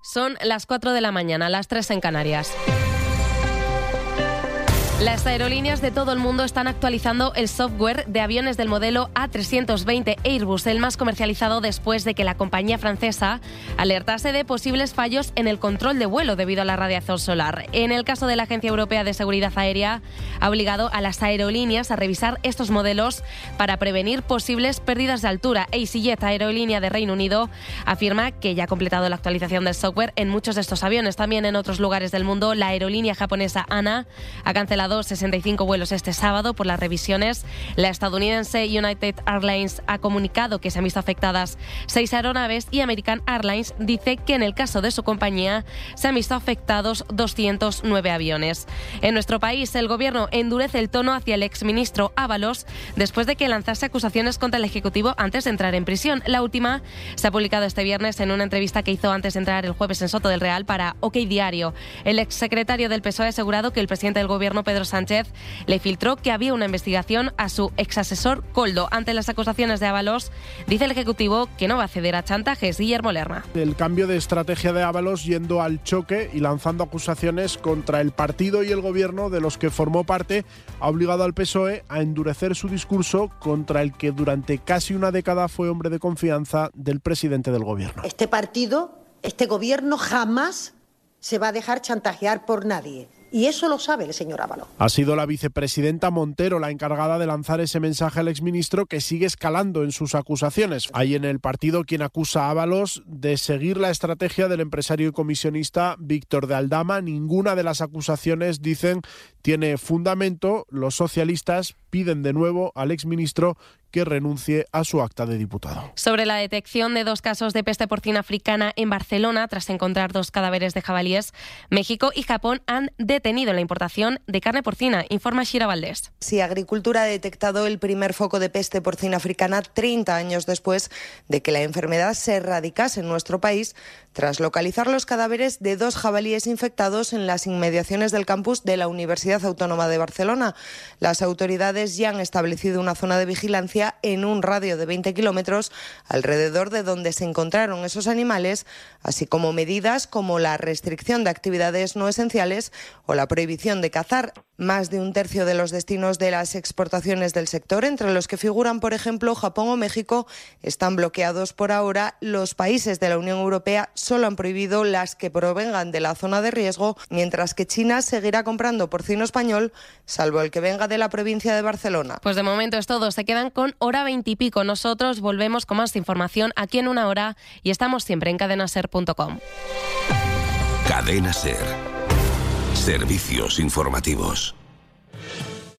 Son las 4 de la mañana, las 3 en Canarias. Las aerolíneas de todo el mundo están actualizando el software de aviones del modelo A320 Airbus, el más comercializado después de que la compañía francesa alertase de posibles fallos en el control de vuelo debido a la radiación solar. En el caso de la Agencia Europea de Seguridad Aérea, ha obligado a las aerolíneas a revisar estos modelos para prevenir posibles pérdidas de altura. EasyJet, aerolínea de Reino Unido, afirma que ya ha completado la actualización del software en muchos de estos aviones. También en otros lugares del mundo, la aerolínea japonesa ANA ha cancelado 65 vuelos este sábado por las revisiones. La estadounidense United Airlines ha comunicado que se han visto afectadas 6 aeronaves y American Airlines dice que en el caso de su compañía se han visto afectados 209 aviones. En nuestro país, el gobierno endurece el tono hacia el exministro Ábalos después de que lanzase acusaciones contra el Ejecutivo antes de entrar en prisión. La última se ha publicado este viernes en una entrevista que hizo antes de entrar el jueves en Soto del Real para OK Diario. El exsecretario del PSOE ha asegurado que el presidente del gobierno, Pedro Sánchez, le filtró que había una investigación a su exasesor Koldo. Ante las acusaciones de Ábalos, dice el Ejecutivo que no va a ceder a chantajes. Guillermo Lerma. El cambio de estrategia de Ábalos yendo al choque y lanzando acusaciones contra el partido y el gobierno de los que formó parte ha obligado al PSOE a endurecer su discurso contra el que durante casi una década fue hombre de confianza del presidente del gobierno. Este partido, este gobierno jamás se va a dejar chantajear por nadie. Y eso lo sabe el señor Ábalos. Ha sido la vicepresidenta Montero la encargada de lanzar ese mensaje al exministro, que sigue escalando en sus acusaciones. Hay en el partido quien acusa a Ábalos de seguir la estrategia del empresario y comisionista Víctor de Aldama. Ninguna de las acusaciones, dicen, tiene fundamento. Los socialistas piden de nuevo al exministro que renuncie a su acta de diputado. Sobre la detección de 2 casos de peste porcina africana en Barcelona, tras encontrar 2 cadáveres de jabalíes, México y Japón han detenido la importación de carne porcina, informa Shira Valdés. Sí, Agricultura ha detectado el primer foco de peste porcina africana 30 años después de que la enfermedad se erradicase en nuestro país, tras localizar los cadáveres de 2 jabalíes infectados en las inmediaciones del campus de la Universidad Autónoma de Barcelona. Las autoridades ya han establecido una zona de vigilancia en un radio de 20 kilómetros alrededor de donde se encontraron esos animales, así como medidas como la restricción de actividades no esenciales o la prohibición de cazar. Más de un tercio de los destinos de las exportaciones del sector, entre los que figuran, por ejemplo, Japón o México, están bloqueados por ahora. Los países de la Unión Europea solo han prohibido las que provengan de la zona de riesgo, mientras que China seguirá comprando porcino español, salvo el que venga de la provincia de Barcelona. Pues de momento es todo. Se quedan con hora 20 y pico. Nosotros volvemos con más información aquí en una hora y estamos siempre en cadenaser.com. Cadena Ser. Servicios informativos.